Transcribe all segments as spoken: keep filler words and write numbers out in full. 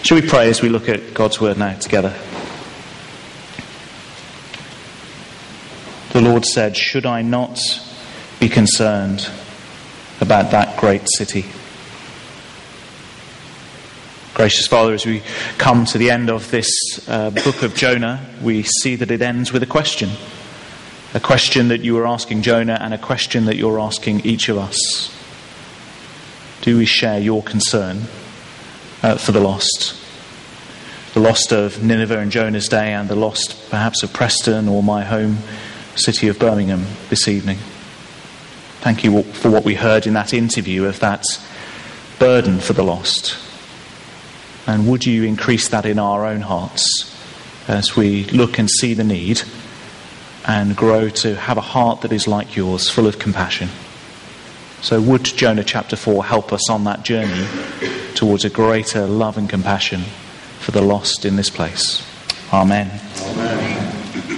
Shall we pray as we look at God's word now together? The Lord said, "Should I not be concerned about that great city?" Gracious Father, as we come to the end of this uh, book of Jonah, we see that it ends with a question. A question that you were asking Jonah and a question that you're asking each of us. Do we share your concern uh, for the lost? The lost of Nineveh in Jonah's day and the lost perhaps of Preston or my home city of Birmingham this evening. Thank you for what we heard in that interview of that burden for the lost. And would you increase that in our own hearts as we look and see the need and grow to have a heart that is like yours, full of compassion. So would Jonah chapter four help us on that journey towards a greater love and compassion for the lost in this place. Amen. Amen.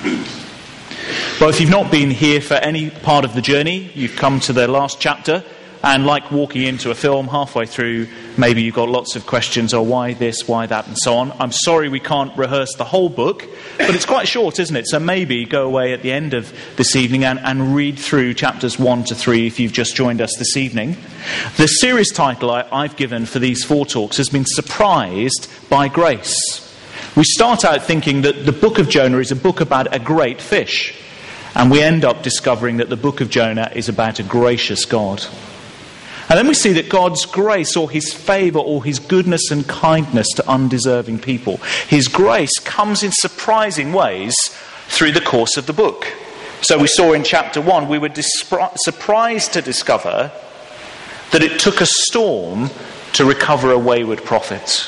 Well, if you've not been here for any part of the journey, you've come to the last chapter, and like walking into a film halfway through, maybe you've got lots of questions, or why this, why that, and so on. I'm sorry we can't rehearse the whole book, but it's quite short, isn't it? So maybe go away at the end of this evening and, and read through chapters one to three if you've just joined us this evening. The series title I, I've given for these four talks has been Surprised by Grace. We start out thinking that the book of Jonah is a book about a great fish, and we end up discovering that the book of Jonah is about a gracious God. And then we see that God's grace or his favour or his goodness and kindness to undeserving people, his grace comes in surprising ways through the course of the book. So we saw in chapter one, we were dispri- surprised to discover that it took a storm to recover a wayward prophet.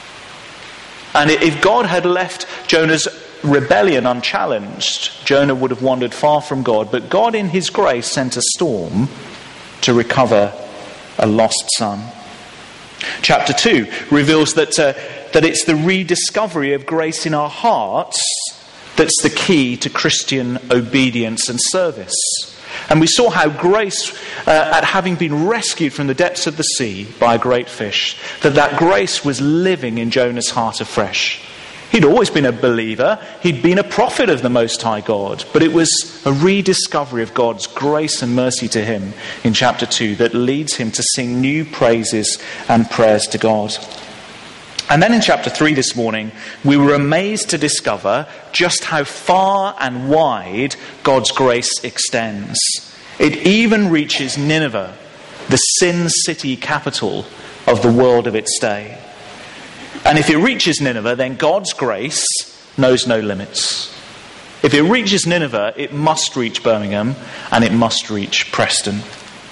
And if God had left Jonah's rebellion unchallenged, Jonah would have wandered far from God. But God in his grace sent a storm to recover a lost son. Chapter two reveals that uh, that it's the rediscovery of grace in our hearts that's the key to Christian obedience and service. And we saw how grace, uh, at having been rescued from the depths of the sea by a great fish, that that grace was living in Jonah's heart afresh. He'd always been a believer. He'd been a prophet of the Most High God. But it was a rediscovery of God's grace and mercy to him in chapter two that leads him to sing new praises and prayers to God. And then in chapter three this morning, we were amazed to discover just how far and wide God's grace extends. It even reaches Nineveh, the sin city capital of the world of its day. And if it reaches Nineveh, then God's grace knows no limits. If it reaches Nineveh, it must reach Birmingham and it must reach Preston.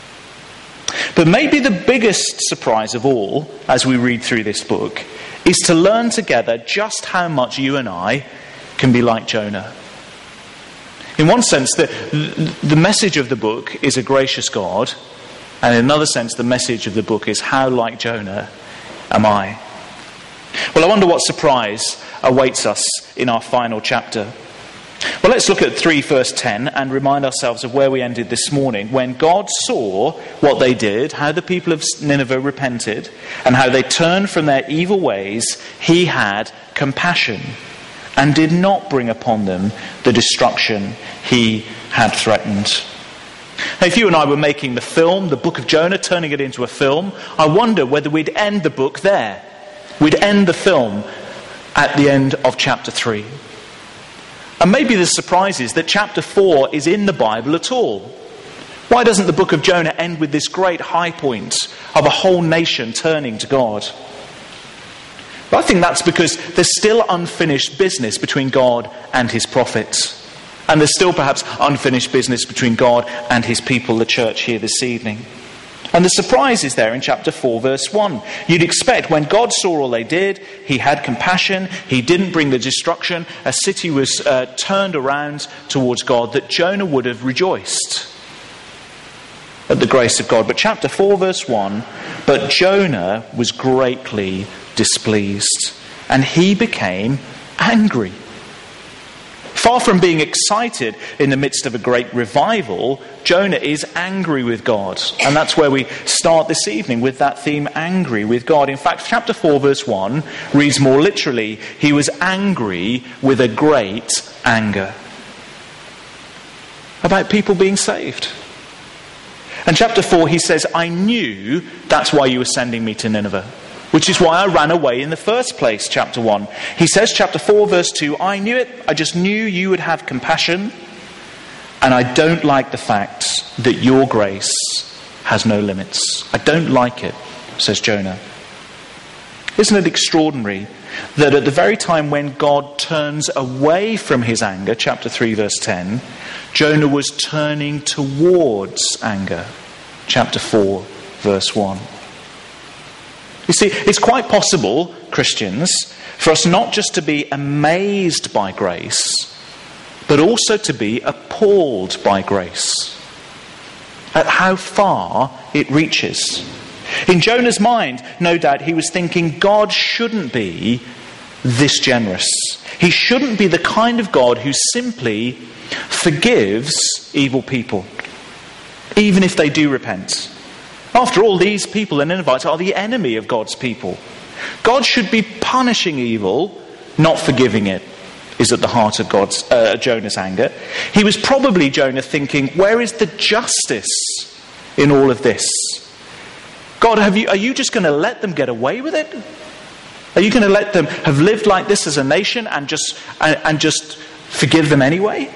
But maybe the biggest surprise of all, as we read through this book, is to learn together just how much you and I can be like Jonah. In one sense, the, the message of the book is a gracious God, and in another sense, the message of the book is how like Jonah am I. Well, I wonder what surprise awaits us in our final chapter. Well, let's look at three verse ten and remind ourselves of where we ended this morning. When God saw what they did, how the people of Nineveh repented, and how they turned from their evil ways, he had compassion and did not bring upon them the destruction he had threatened. Now, if you and I were making the film, the book of Jonah, turning it into a film, I wonder whether we'd end the book there. We'd end the film at the end of chapter three. And maybe the surprise is that chapter four is in the Bible at all. Why doesn't the book of Jonah end with this great high point of a whole nation turning to God? But I think that's because there's still unfinished business between God and his prophets. And there's still perhaps unfinished business between God and his people, the church here this evening. And the surprise is there in chapter four, verse one. You'd expect when God saw all they did, he had compassion, he didn't bring the destruction, a city was uh, turned around towards God, that Jonah would have rejoiced at the grace of God. But chapter four, verse one, but Jonah was greatly displeased, and he became angry. Far from being excited in the midst of a great revival, Jonah is angry with God. And that's where we start this evening, with that theme, angry with God. In fact, chapter four, verse one reads more literally, he was angry with a great anger. About people being saved. And chapter four, he says, I knew that's why you were sending me to Nineveh. Which is why I ran away in the first place, chapter one. He says, chapter four, verse two, I knew it. I just knew you would have compassion. And I don't like the fact that your grace has no limits. I don't like it, says Jonah. Isn't it extraordinary that at the very time when God turns away from his anger, chapter three, verse ten, Jonah was turning towards anger, chapter four, verse one. You see, it's quite possible, Christians, for us not just to be amazed by grace, but also to be appalled by grace, at how far it reaches. In Jonah's mind, no doubt, he was thinking God shouldn't be this generous. He shouldn't be the kind of God who simply forgives evil people, even if they do repent. After all, these people, the Ninevites, are the enemy of God's people. God should be punishing evil, not forgiving it, is at the heart of God's uh, Jonah's anger. He was probably, Jonah, thinking, where is the justice in all of this? God, have you, are you just going to let them get away with it? Are you going to let them have lived like this as a nation and just and, and just forgive them anyway?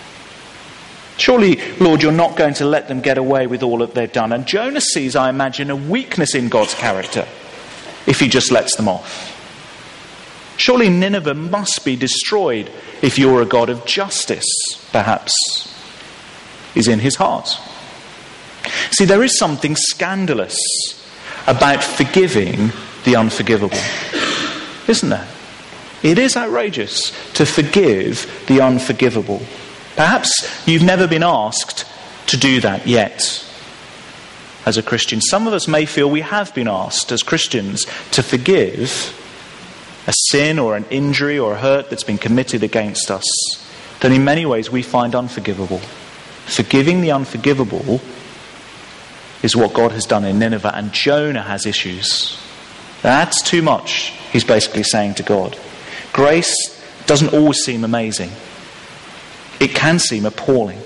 Surely, Lord, you're not going to let them get away with all that they've done. And Jonah sees, I imagine, a weakness in God's character if he just lets them off. Surely Nineveh must be destroyed if you're a God of justice, perhaps, is in his heart. See, there is something scandalous about forgiving the unforgivable, isn't there? It is outrageous to forgive the unforgivable. Perhaps you've never been asked to do that yet as a Christian. Some of us may feel we have been asked as Christians to forgive a sin or an injury or a hurt that's been committed against us that in many ways we find unforgivable. Forgiving the unforgivable is what God has done in Nineveh, and Jonah has issues. That's too much, he's basically saying to God. Grace doesn't always seem amazing. It can seem appalling.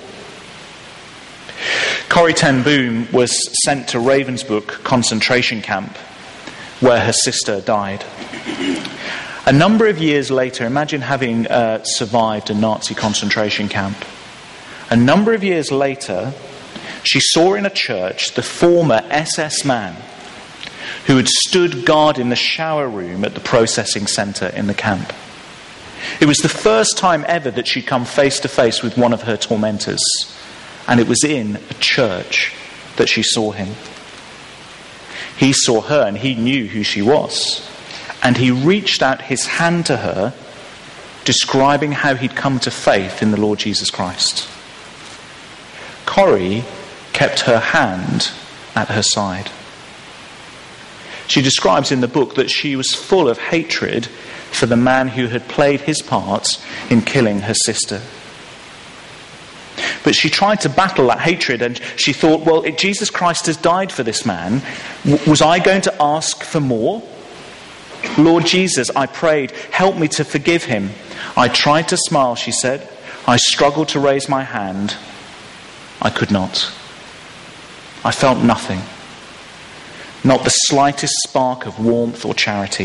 Corrie ten Boom was sent to Ravensbrück concentration camp where her sister died. A number of years later, imagine having uh, survived a Nazi concentration camp. A number of years later, she saw in a church the former S S man who had stood guard in the shower room at the processing centre in the camp. It was the first time ever that she'd come face to face with one of her tormentors, and it was in a church that she saw him. He saw her and he knew who she was, and he reached out his hand to her, describing how he'd come to faith in the Lord Jesus Christ. Corrie kept her hand at her side. She describes in the book that she was full of hatred for the man who had played his part in killing her sister. But she tried to battle that hatred, and she thought, well, if Jesus Christ has died for this man, w- was I going to ask for more? Lord Jesus, I prayed, help me to forgive him. I tried to smile, she said. I struggled to raise my hand. I could not. I felt nothing. Not the slightest spark of warmth or charity.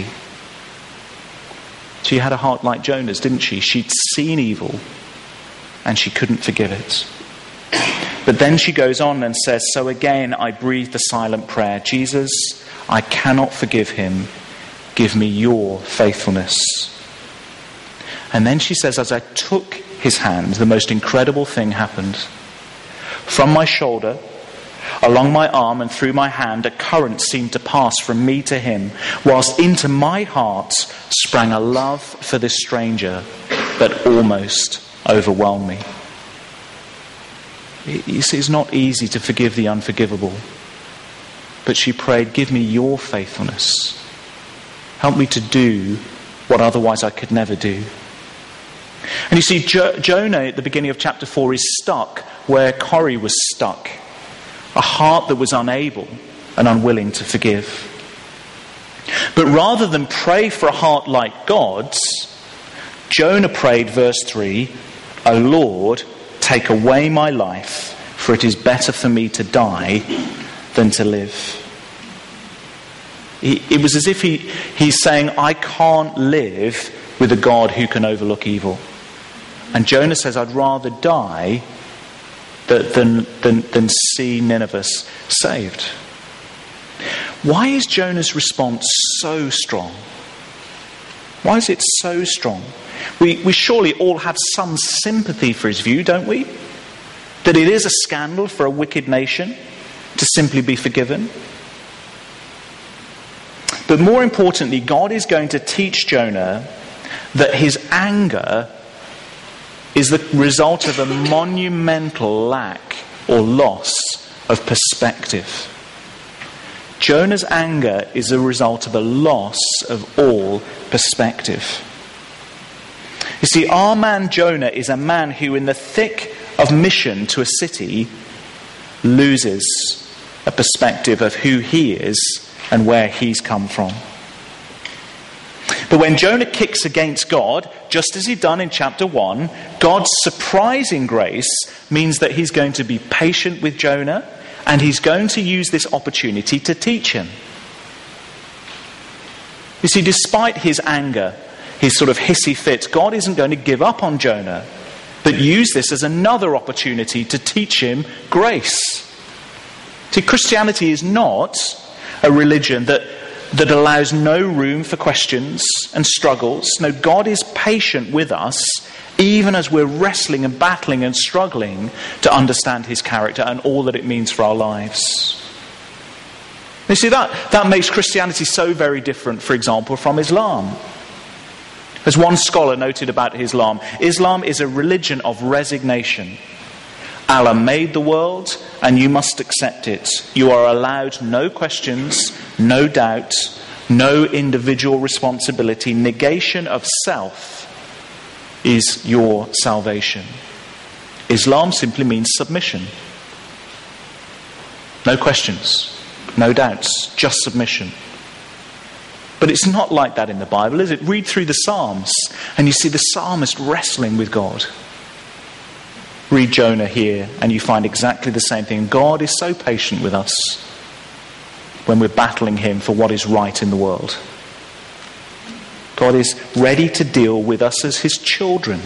She had a heart like Jonah's, didn't she? She'd seen evil and she couldn't forgive it. But then she goes on and says, so again I breathed the silent prayer, Jesus, I cannot forgive him. Give me your faithfulness. And then she says, as I took his hand, the most incredible thing happened. From my shoulder, along my arm and through my hand, a current seemed to pass from me to him, whilst into my heart sprang a love for this stranger that almost overwhelmed me. You see, it's not easy to forgive the unforgivable. But she prayed, give me your faithfulness. Help me to do what otherwise I could never do. And you see, jo- Jonah at the beginning of chapter four is stuck where Corrie was stuck. A heart that was unable and unwilling to forgive. But rather than pray for a heart like God's, Jonah prayed, verse three, "O Lord, take away my life, for it is better for me to die than to live." He, it was as if he, he's saying, I can't live with a God who can overlook evil. And Jonah says, I'd rather die than, than, than see Nineveh saved. Why is Jonah's response so strong? Why is it so strong? We, we surely all have some sympathy for his view, don't we? That it is a scandal for a wicked nation to simply be forgiven. But more importantly, God is going to teach Jonah that his anger is the result of a monumental lack or loss of perspective. Jonah's anger is a result of a loss of all perspective. You see, our man Jonah is a man who in the thick of mission to a city loses a perspective of who he is and where he's come from. But when Jonah kicks against God, just as he'd done in chapter one, God's surprising grace means that he's going to be patient with Jonah and he's going to use this opportunity to teach him. You see, despite his anger, his sort of hissy fits, God isn't going to give up on Jonah, but use this as another opportunity to teach him grace. See, Christianity is not a religion that, that allows no room for questions and struggles. No, God is patient with us, even as we're wrestling and battling and struggling to understand his character and all that it means for our lives. You see, that, that makes Christianity so very different, for example, from Islam. As one scholar noted about Islam, Islam is a religion of resignation. Allah made the world and you must accept it. You are allowed no questions, no doubt, no individual responsibility. Negation of self is your salvation. Islam simply means submission. No questions, no doubts, just submission. But it's not like that in the Bible, is it? Read through the Psalms and you see the psalmist wrestling with God. Read Jonah here and you find exactly the same thing. God is so patient with us when we're battling him for what is right in the world. God is ready to deal with us as his children.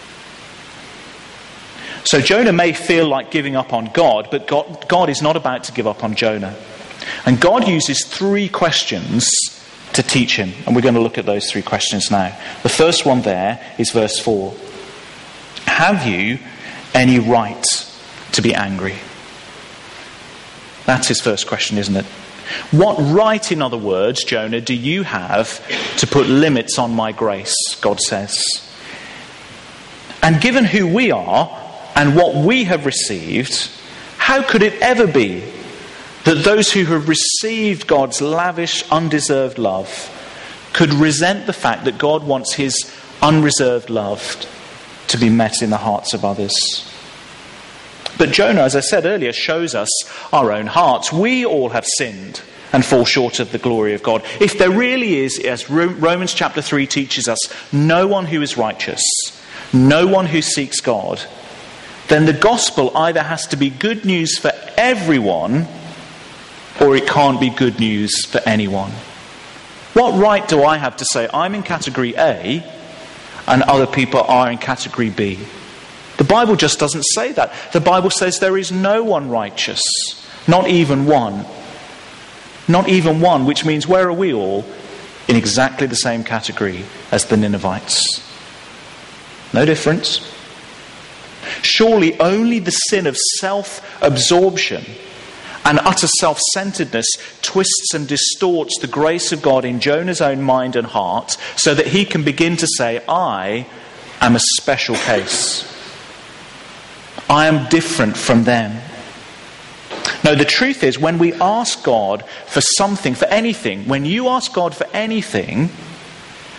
So Jonah may feel like giving up on God, but God, God is not about to give up on Jonah. And God uses three questions to teach him. And we're going to look at those three questions now. The first one there is verse four. Have you any right to be angry? That's his first question, isn't it? What right, in other words, Jonah, do you have to put limits on my grace, God says? And given who we are and what we have received, how could it ever be that those who have received God's lavish, undeserved love could resent the fact that God wants his unreserved love to be met in the hearts of others? But Jonah, as I said earlier, shows us our own hearts. We all have sinned and fall short of the glory of God. If there really is, as Romans chapter three teaches us, no one who is righteous, no one who seeks God, then the gospel either has to be good news for everyone or it can't be good news for anyone. What right do I have to say I'm in category A and other people are in category B? The Bible just doesn't say that. The Bible says there is no one righteous, not even one. Not even one, which means where are we all? In exactly the same category as the Ninevites. No difference. Surely only the sin of self-absorption and utter self-centeredness twists and distorts the grace of God in Jonah's own mind and heart so that he can begin to say, I am a special case. I am different from them. No, the truth is, when we ask God for something, for anything, when you ask God for anything,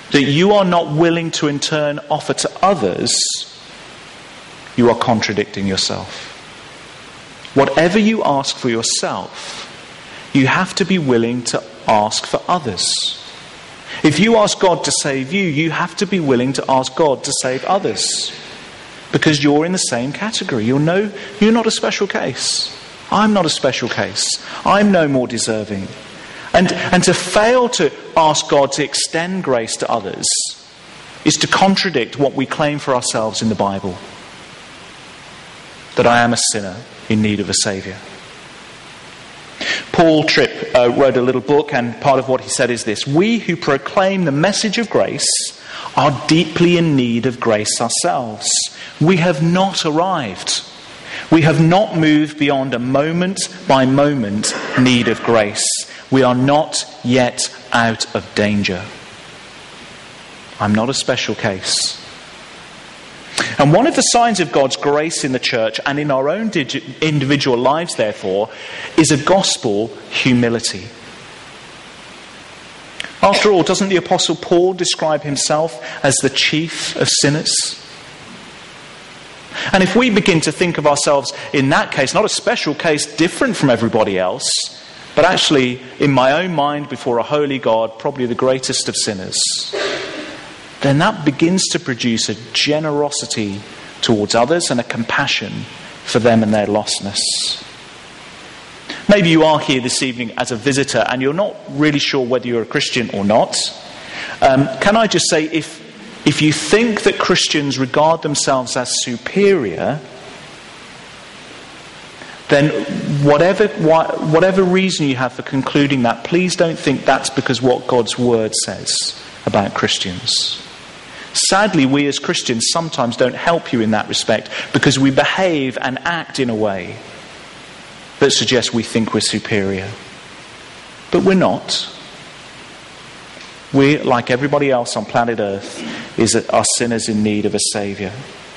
that you are not willing to in turn offer to others, you are contradicting yourself. Whatever you ask for yourself, you have to be willing to ask for others. If you ask God to save you, you have to be willing to ask God to save others. Because you're in the same category. You're, no, you're not a special case. I'm not a special case. I'm no more deserving. And, and to fail to ask God to extend grace to others is to contradict what we claim for ourselves in the Bible. That I am a sinner in need of a saviour. Paul Tripp uh, wrote a little book, and part of what he said is this: we who proclaim the message of grace are deeply in need of grace ourselves. We have not arrived. We have not moved beyond a moment by moment need of grace. We are not yet out of danger. I'm not a special case. And one of the signs of God's grace in the church and in our own digi- individual lives, therefore, is a gospel humility. After all, doesn't the Apostle Paul describe himself as the chief of sinners? And if we begin to think of ourselves in that case, not a special case different from everybody else, but actually, in my own mind, before a holy God, probably the greatest of sinners, then that begins to produce a generosity towards others and a compassion for them and their lostness. Maybe you are here this evening as a visitor and you're not really sure whether you're a Christian or not. Um, can I just say, if if you think that Christians regard themselves as superior, then whatever whatever reason you have for concluding that, please don't think that's because what God's word says about Christians. Sadly, we as Christians sometimes don't help you in that respect because we behave and act in a way that suggests we think we're superior. But we're not. We, like everybody else on planet Earth, is are sinners in need of a saviour.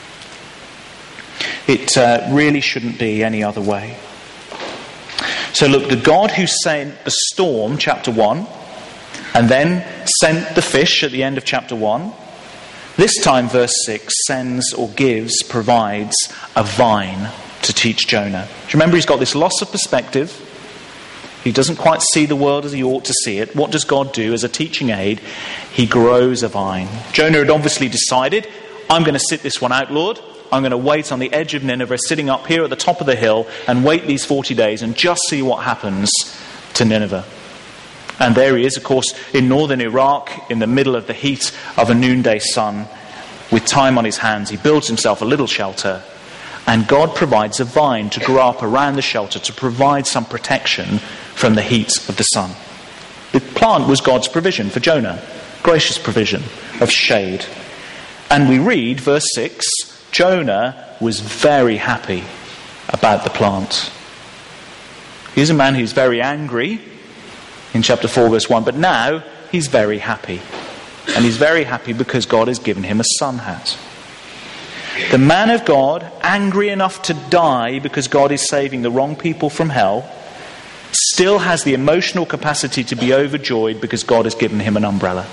It uh, really shouldn't be any other way. So look, the God who sent the storm, chapter one, and then sent the fish at the end of chapter one, this time, verse six, sends or gives, provides a vine to teach Jonah. Do you remember he's got this loss of perspective? He doesn't quite see the world as he ought to see it. What does God do as a teaching aid? He grows a vine. Jonah had obviously decided, I'm going to sit this one out, Lord. I'm going to wait on the edge of Nineveh, sitting up here at the top of the hill, and wait these forty days and just see what happens to Nineveh. And there he is, of course, in northern Iraq, in the middle of the heat of a noonday sun, with time on his hands. He builds himself a little shelter, and God provides a vine to grow up around the shelter to provide some protection from the heat of the sun. The plant was God's provision for Jonah, gracious provision of shade. And we read, verse six, Jonah was very happy about the plant. He's a man who's very angry in chapter four, verse one, but now he's very happy. And he's very happy because God has given him a sun hat. The man of God, angry enough to die because God is saving the wrong people from hell, still has the emotional capacity to be overjoyed because God has given him an umbrella.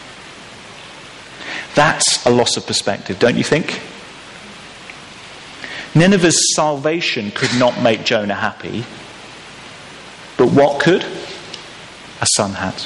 That's a loss of perspective, don't you think? Nineveh's salvation could not make Jonah happy. But what could? A sun hat.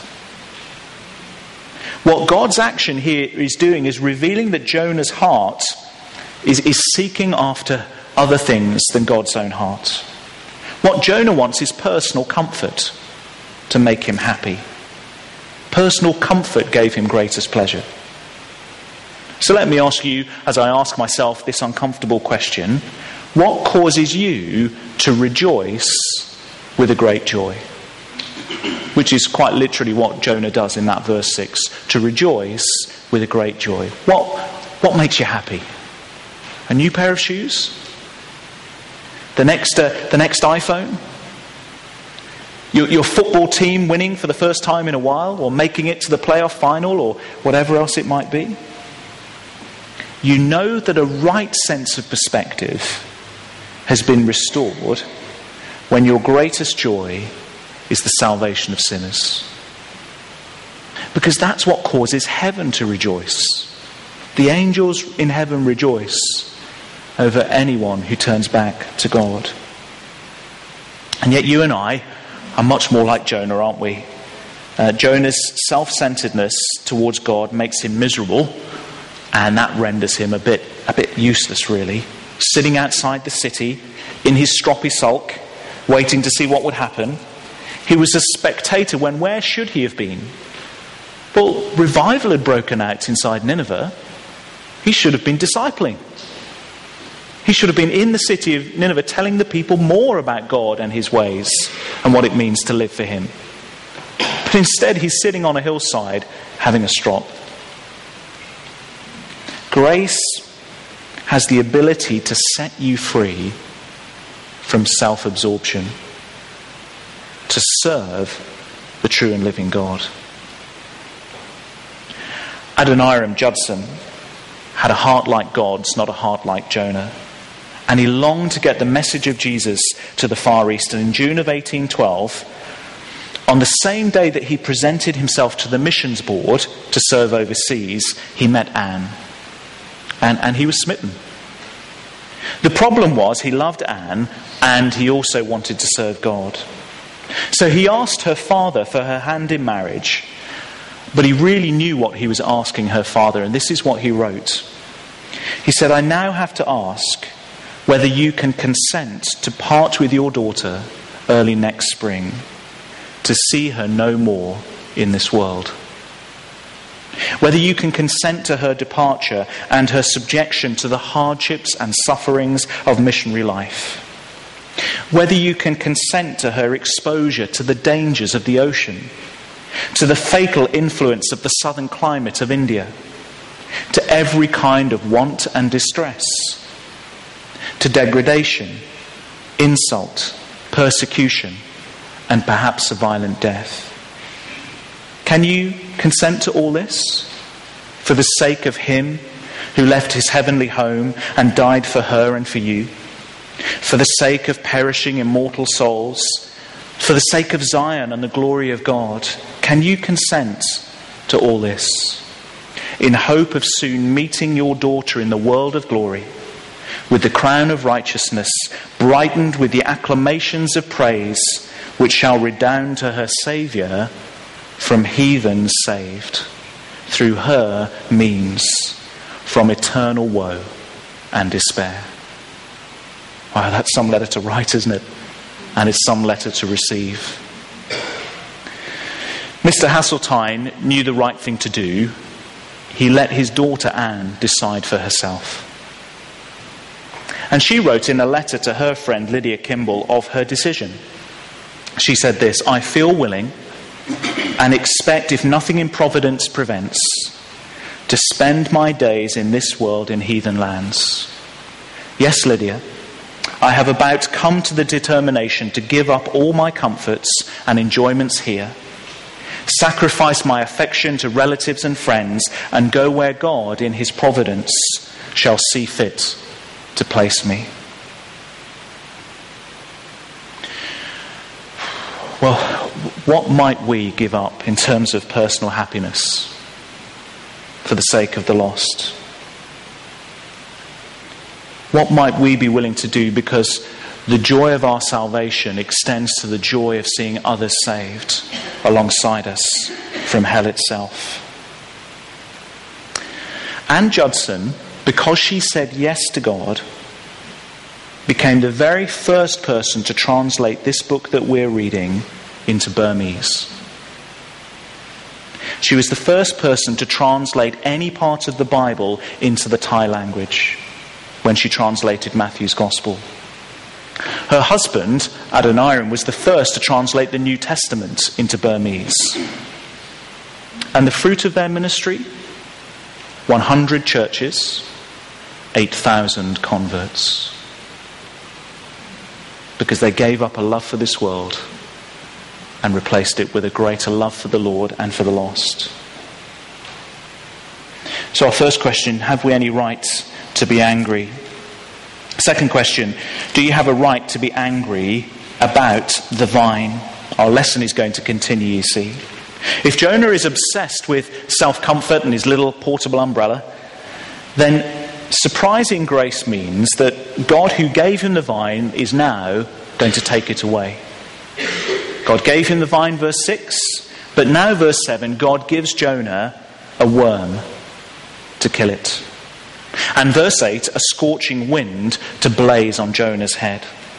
What God's action here is doing is revealing that Jonah's heart is, is seeking after other things than God's own heart. What Jonah wants is personal comfort to make him happy. Personal comfort gave him greatest pleasure. So let me ask you, as I ask myself this uncomfortable question, what causes you to rejoice with a great joy? Which is quite literally what Jonah does in that verse six, to rejoice with a great joy. What, what makes you happy? A new pair of shoes? The next, uh, the next iPhone? Your, your football team winning for the first time in a while, or making it to the playoff final, or whatever else it might be? You know that a right sense of perspective has been restored when your greatest joy is the salvation of sinners. Because that's what causes heaven to rejoice. The angels in heaven rejoice over anyone who turns back to God. And yet you and I are much more like Jonah, aren't we? Uh, Jonah's self-centeredness towards God makes him miserable, and that renders him a bit, a bit useless, really. Sitting outside the city in his stroppy sulk, waiting to see what would happen. He was a spectator when where should he have been? Well, revival had broken out inside Nineveh. He should have been discipling. He should have been in the city of Nineveh telling the people more about God and his ways and what it means to live for him. But instead he's sitting on a hillside having a strop. Grace has the ability to set you free from self-absorption, to serve the true and living God. Adoniram Judson had a heart like God's, not a heart like Jonah. And he longed to get the message of Jesus to the Far East. And in June of eighteen twelve, on the same day that he presented himself to the missions board to serve overseas, he met Anne. And, and he was smitten. The problem was he loved Anne and he also wanted to serve God. So he asked her father for her hand in marriage, but he really knew what he was asking her father, and this is what he wrote. He said, "I now have to ask whether you can consent to part with your daughter early next spring, to see her no more in this world. Whether you can consent to her departure and her subjection to the hardships and sufferings of missionary life. Whether you can consent to her exposure to the dangers of the ocean, to the fatal influence of the southern climate of India, to every kind of want and distress, to degradation, insult, persecution, and perhaps a violent death. Can you consent to all this for the sake of him who left his heavenly home and died for her and for you? For the sake of perishing immortal souls? For the sake of Zion and the glory of God? Can you consent to all this in hope of soon meeting your daughter in the world of glory, with the crown of righteousness brightened with the acclamations of praise which shall redound to her Saviour from heathens saved, through her means, from eternal woe and despair." Wow, that's some letter to write, isn't it? And it's some letter to receive. Mister Hasseltine knew the right thing to do. He let his daughter Anne decide for herself. And she wrote in a letter to her friend Lydia Kimball of her decision. She said this: "I feel willing and expect, if nothing in providence prevents, to spend my days in this world in heathen lands. Yes, Lydia, I have about come to the determination to give up all my comforts and enjoyments here, sacrifice my affection to relatives and friends, and go where God in his providence shall see fit to place me." Well, what might we give up in terms of personal happiness for the sake of the lost? What might we be willing to do because the joy of our salvation extends to the joy of seeing others saved alongside us from hell itself? Anne Judson, because she said yes to God, became the very first person to translate this book that we're reading into Burmese. She was the first person to translate any part of the Bible into the Thai language when she translated Matthew's Gospel. Her husband, Adoniram, was the first to translate the New Testament into Burmese. And the fruit of their ministry? one hundred churches, eight thousand converts. Because they gave up a love for this world and replaced it with a greater love for the Lord and for the lost. So our first question, have we any right to be angry? Second question, do you have a right to be angry about the vine? Our lesson is going to continue, you see. If Jonah is obsessed with self-comfort and his little portable umbrella, then surprising grace means that God who gave him the vine is now going to take it away. God gave him the vine, verse six, but now, verse seven, God gives Jonah a worm to kill it. And verse eight, a scorching wind to blaze on Jonah's head.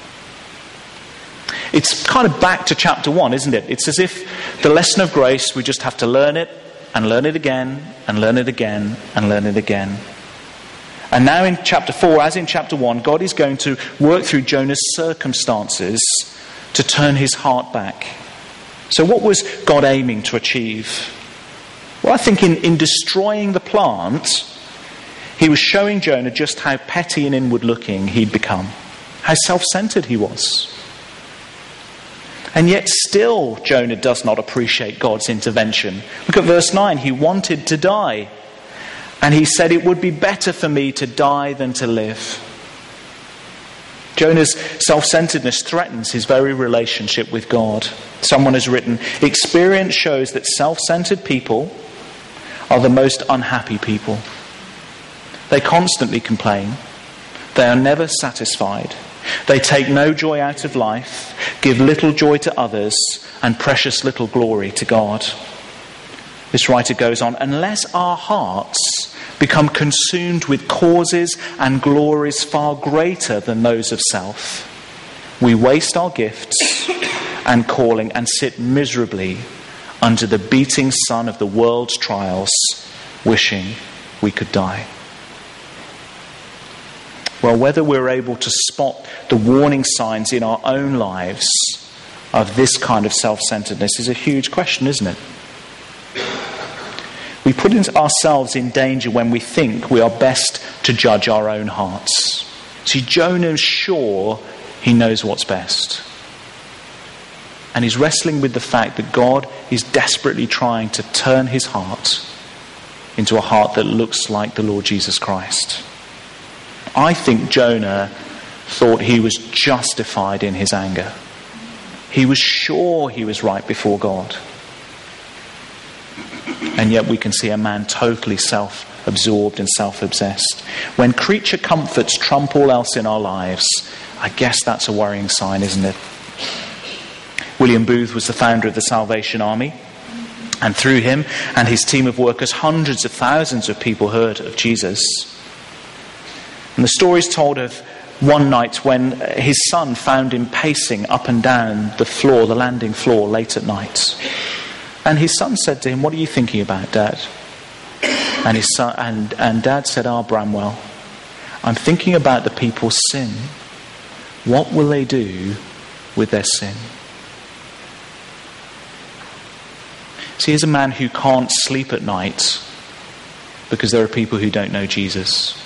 It's kind of back to chapter one, isn't it? It's as if the lesson of grace, we just have to learn it and learn it again and learn it again and learn it again. And now in chapter four, as in chapter one, God is going to work through Jonah's circumstances to turn his heart back. So what was God aiming to achieve? Well, I think in, in destroying the plant, he was showing Jonah just how petty and inward looking he'd become, how self-centered he was. And yet still Jonah does not appreciate God's intervention. Look at verse nine. He wanted to die. And he said, it would be better for me to die than to live. Jonah's self-centeredness threatens his very relationship with God. Someone has written, experience shows that self-centered people are the most unhappy people. They constantly complain. They are never satisfied. They take no joy out of life, give little joy to others, and precious little glory to God. This writer goes on, unless our hearts become consumed with causes and glories far greater than those of self, we waste our gifts and calling and sit miserably under the beating sun of the world's trials, wishing we could die. Well, whether we're able to spot the warning signs in our own lives of this kind of self-centeredness is a huge question, isn't it? We put ourselves in danger when we think we are best to judge our own hearts. See, Jonah's sure he knows what's best. And he's wrestling with the fact that God is desperately trying to turn his heart into a heart that looks like the Lord Jesus Christ. I think Jonah thought he was justified in his anger. He was sure he was right before God. And yet we can see a man totally self-absorbed and self-obsessed. When creature comforts trump all else in our lives, I guess that's a worrying sign, isn't it? William Booth was the founder of the Salvation Army. And through him and his team of workers, hundreds of thousands of people heard of Jesus. And the story is told of one night when his son found him pacing up and down the floor, the landing floor, late at night. And his son said to him, what are you thinking about, Dad? And his son and, and Dad said, ah, Bramwell, I'm thinking about the people's sin. What will they do with their sin? See, here's a man who can't sleep at night because there are people who don't know Jesus.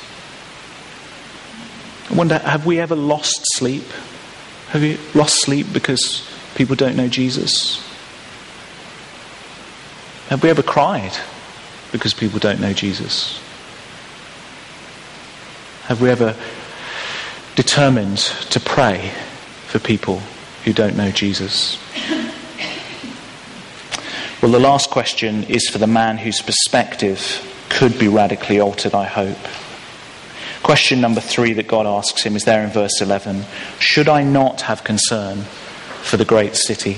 I wonder, have we ever lost sleep? Have you lost sleep because people don't know Jesus? Have we ever cried because people don't know Jesus? Have we ever determined to pray for people who don't know Jesus? Well, the last question is for the man whose perspective could be radically altered, I hope. Question number three that God asks him is there in verse eleven. Should I not have concern for the great city?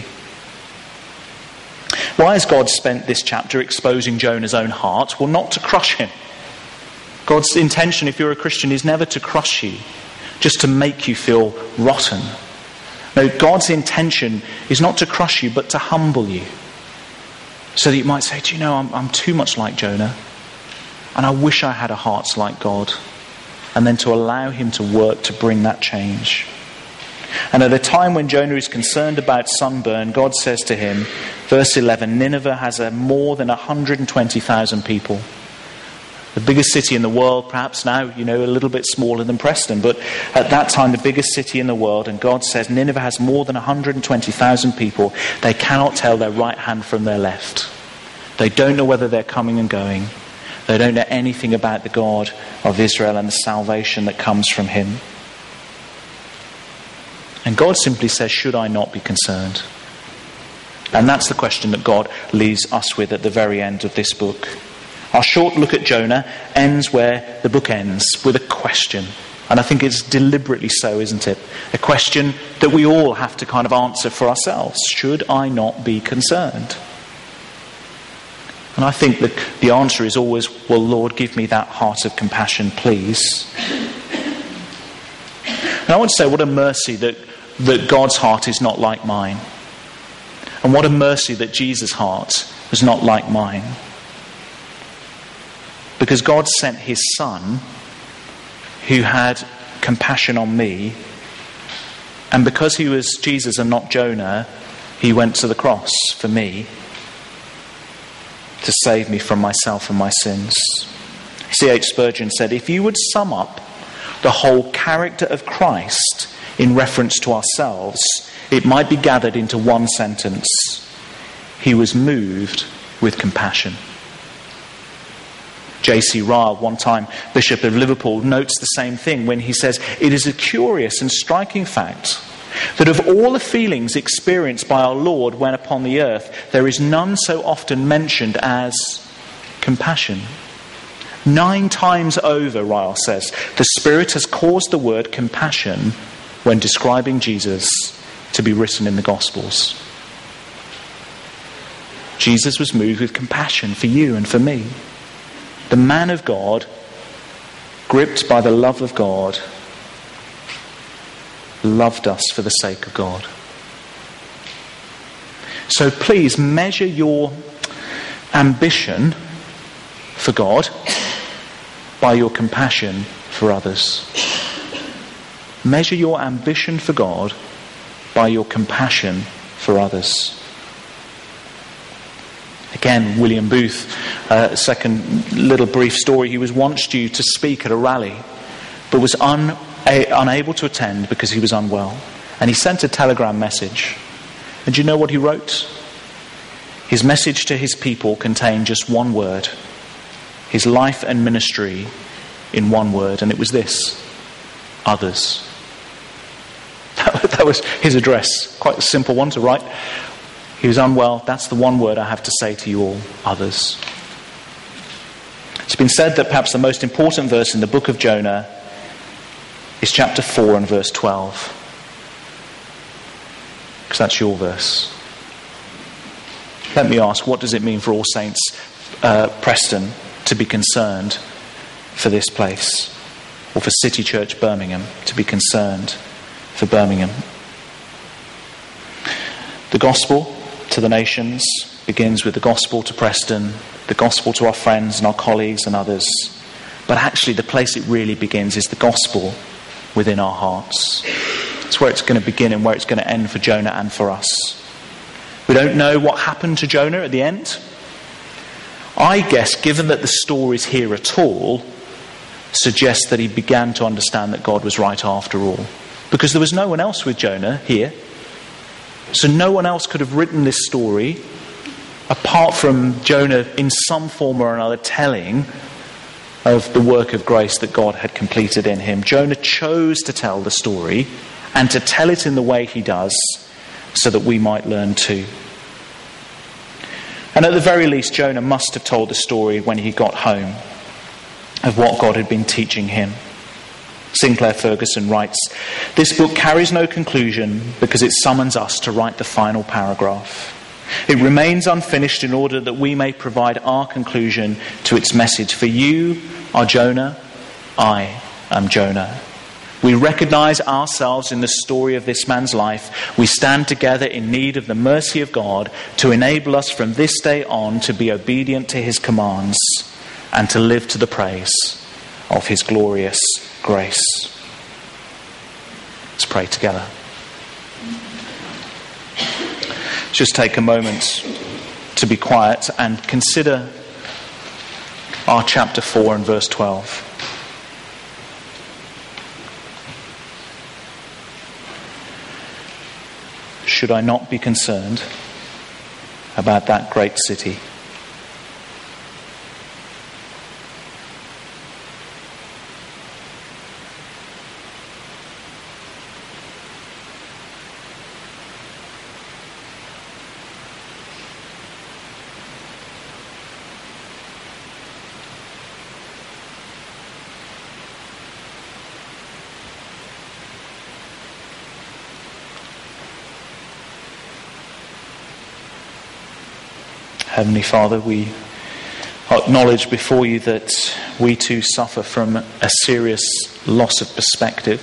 Why has God spent this chapter exposing Jonah's own heart? Well, not to crush him. God's intention, if you're a Christian, is never to crush you, just to make you feel rotten. No, God's intention is not to crush you, but to humble you. So that you might say, do you know, I'm, I'm too much like Jonah, and I wish I had a heart like God. And then to allow him to work to bring that change. And at a time when Jonah is concerned about sunburn, God says to him, verse eleven, Nineveh has a more than one hundred twenty thousand people. The biggest city in the world, perhaps now, you know, a little bit smaller than Preston, but at that time the biggest city in the world, and God says Nineveh has more than one hundred twenty thousand people. They cannot tell their right hand from their left. They don't know whether they're coming and going. They don't know anything about the God of Israel and the salvation that comes from him. And God simply says, should I not be concerned? And that's the question that God leaves us with at the very end of this book. Our short look at Jonah ends where the book ends, with a question. And I think it's deliberately so, isn't it? A question that we all have to kind of answer for ourselves. Should I not be concerned? And I think that the answer is always, well, Lord, give me that heart of compassion, please. And I want to say, what a mercy that, that God's heart is not like mine. And what a mercy that Jesus' heart was not like mine. Because God sent his Son, who had compassion on me, and because he was Jesus and not Jonah, he went to the cross for me to save me from myself and my sins. C H Spurgeon said, if you would sum up the whole character of Christ in reference to ourselves, it might be gathered into one sentence: he was moved with compassion. J C Ryle, one time Bishop of Liverpool, notes the same thing when he says, it is a curious and striking fact that of all the feelings experienced by our Lord when upon the earth, there is none so often mentioned as compassion. Nine times over, Ryle says, the Spirit has caused the word compassion when describing Jesus to be written in the Gospels. Jesus was moved with compassion for you and for me. The man of God, gripped by the love of God, loved us for the sake of God. So please measure your ambition for God by your compassion for others. Measure your ambition for God by your compassion for others. Again, William Booth, uh, second little brief story. He was once due to speak at a rally, but was un, a, unable to attend because he was unwell. And he sent a telegram message. And do you know what he wrote? His message to his people contained just one word. His life and ministry in one word. And it was this: others. That, that was his address. Quite a simple one to write. He was unwell. That's the one word I have to say to you all: others. It's been said that perhaps the most important verse in the book of Jonah is chapter four and verse twelve. Because that's your verse. Let me ask, what does it mean for All Saints uh, Preston to be concerned for this place? Or for City Church Birmingham to be concerned for Birmingham? The gospel to the nations begins with the gospel to Preston, the gospel to our friends and our colleagues and others. But actually the place it really begins is the gospel within our hearts. It's where it's going to begin and where it's going to end for Jonah and for us. We don't know what happened to Jonah at the end. I guess, given that the stories here at all suggest that he began to understand that God was right after all. Because there was no one else with Jonah here. So no one else could have written this story apart from Jonah in some form or another telling of the work of grace that God had completed in him. Jonah chose to tell the story and to tell it in the way he does so that we might learn too. And at the very least, Jonah must have told the story when he got home of what God had been teaching him. Sinclair Ferguson writes, "This book carries no conclusion because it summons us to write the final paragraph. It remains unfinished in order that we may provide our conclusion to its message. For you are Jonah, I am Jonah. We recognize ourselves in the story of this man's life. We stand together in need of the mercy of God to enable us from this day on to be obedient to his commands and to live to the praise of his glorious grace." Let's pray together. Just take a moment to be quiet and consider our chapter four and verse twelve. Should I not be concerned about that great city? Heavenly Father, we acknowledge before you that we too suffer from a serious loss of perspective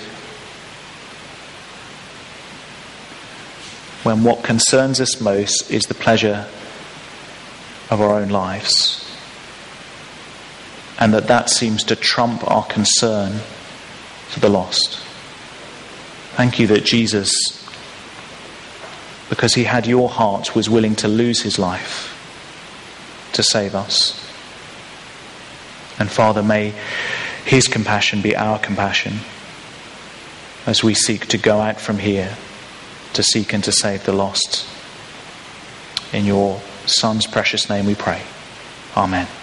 when what concerns us most is the pleasure of our own lives, and that that seems to trump our concern for the lost. Thank you that Jesus, because he had your heart, was willing to lose his life to save us. And Father, may his compassion be our compassion as we seek to go out from here to seek and to save the lost. In your Son's precious name we pray. Amen.